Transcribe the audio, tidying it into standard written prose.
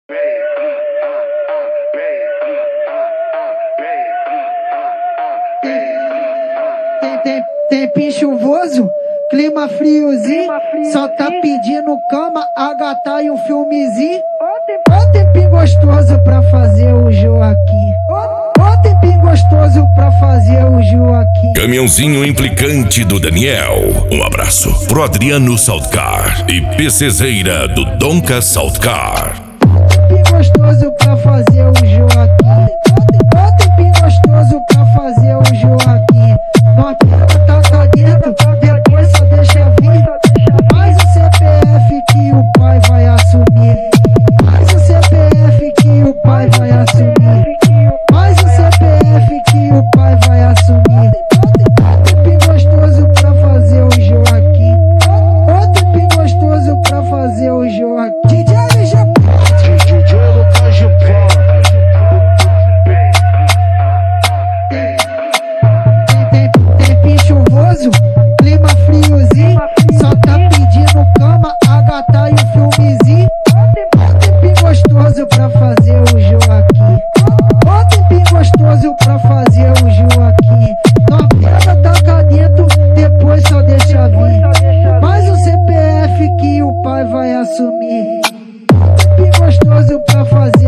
Tempo chuvoso, clima friozinho, só tá pedindo cama, a gata e um filmezinho. Ó tempinho gostoso pra fazer o Joaquim. Ó tempinho gostoso pra fazer o Joaquim. Caminhãozinho implicante do Daniel. Um abraço pro Adriano Saltcar e PCzeira do Donca Saltcar. Tempinho gostoso pra fazer o Joaquim. Ó tempinho gostoso pra fazer o Joaquim. Não tá dentro, depois só deixa vir. Mais o CPF que o pai vai assumir. Mais o CPF que o pai vai assumir. Mais o CPF que o pai vai assumir. Tempinho gostoso pra fazer o Joaquim. Ó tempinho gostoso pra fazer o Joaquim. DJ Lucas Gipó. Tempinho chuvoso, clima friozinho, só tá pedindo cama, a gata e um filmezinho. Ó tempinho gostoso pra fazer o Joaquim. Ó tempinho gostoso pra fazer o Joaquim. Não pega, taca dentro, depois só deixa vir. Mais o CPF que o pai vai assumir. Tempinho gostoso pra fazer